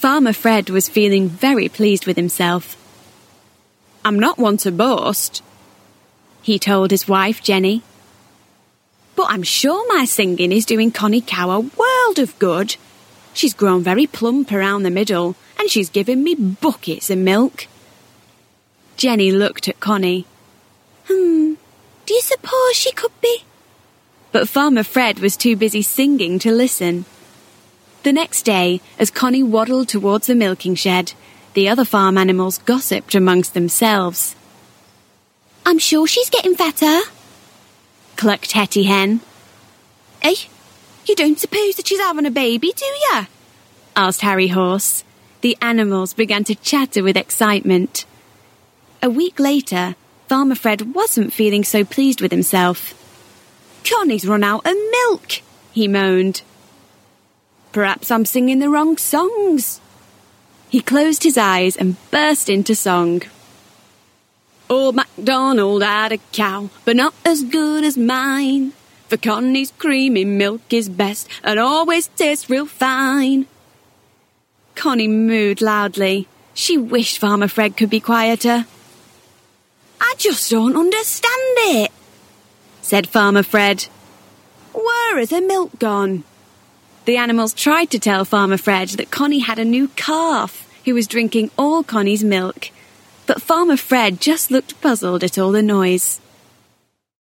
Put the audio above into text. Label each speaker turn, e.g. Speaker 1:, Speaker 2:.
Speaker 1: Farmer Fred was feeling very pleased with himself. "I'm not one to boast," he told his wife, Jenny. "But I'm sure my singing is doing Connie Cow a world of good. She's grown very plump around the middle, and she's given me buckets of milk." Jenny looked at Connie. Do you suppose she could be? But Farmer Fred was too busy singing to listen. The next day, as Connie waddled towards the milking shed, the other farm animals gossiped amongst themselves. "I'm sure she's getting fatter," clucked Hetty Hen. "Eh? You don't suppose that she's having a baby, do ya?" asked Harry Horse. The animals began to chatter with excitement. A week later, Farmer Fred wasn't feeling so pleased with himself. "Connie's run out of milk," he moaned. "Perhaps I'm singing the wrong songs." He closed his eyes and burst into song. "Old MacDonald had a cow, but not as good as mine. For Connie's creamy milk is best and always tastes real fine." Connie mooed loudly. She wished Farmer Fred could be quieter. "I just don't understand it," said Farmer Fred. "Where has the milk gone?" The animals tried to tell Farmer Fred that Connie had a new calf who was drinking all Connie's milk, but Farmer Fred just looked puzzled at all the noise.